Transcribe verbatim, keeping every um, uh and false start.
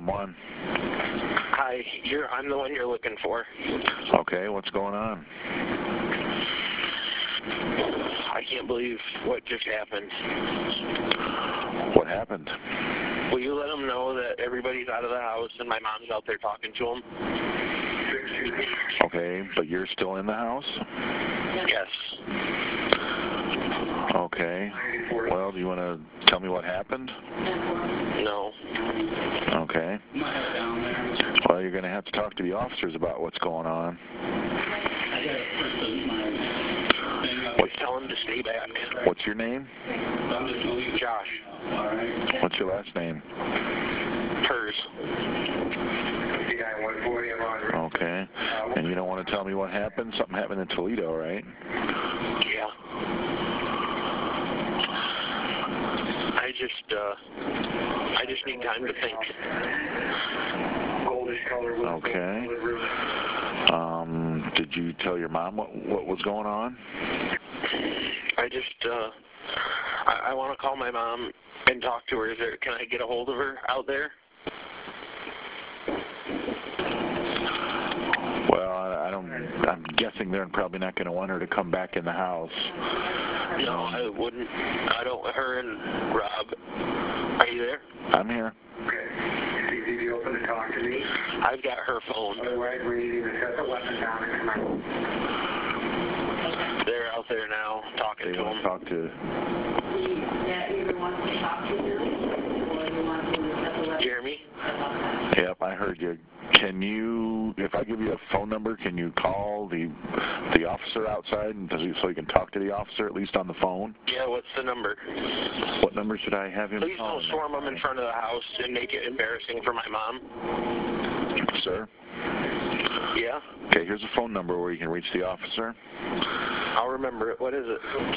one one. Hi, you're, I'm the one you're looking for. Okay, what's going on? I can't believe what just happened. What happened? Will you let them know that everybody's out of the house and my mom's out there talking to them? Okay, but you're still in the house? Yes. Okay. Well, do you want to tell me what happened? No. Okay. Well, you're going to have to talk to the officers about what's going on. What's tell them to stay back? What's your name? Josh. What's your last name? Hers. Okay. And you don't want to tell me what happened? Something happened in Toledo, right? Yeah. I just, uh, I just need time to think. Okay. Um, did you tell your mom what, what was going on? I just, uh, I, I want to call my mom and talk to her. Is there, can I get a hold of her out there? Well, I, I don't, I'm guessing they're probably not going to want her to come back in the house. No, I wouldn't. I don't, her and Rob. Are you there? I'm here. Okay. Is he open to talk to me? I've got her phone. Otherwise, we need to set the weapon down and come out. They're out there now talking They to want him. to talk to... Yeah, either wants to talk to you, or you want to set the weapon. Jeremy? Yep, I heard you. Can you, if I give you a phone number, can you call the the officer outside and so you can talk to the officer at least on the phone? Yeah, what's the number? What number should I have him Please call? don't storm them in front of the house and make it embarrassing for my mom. Sir? Yeah? Okay, here's a phone number where you can reach the officer. I'll remember it. What is it?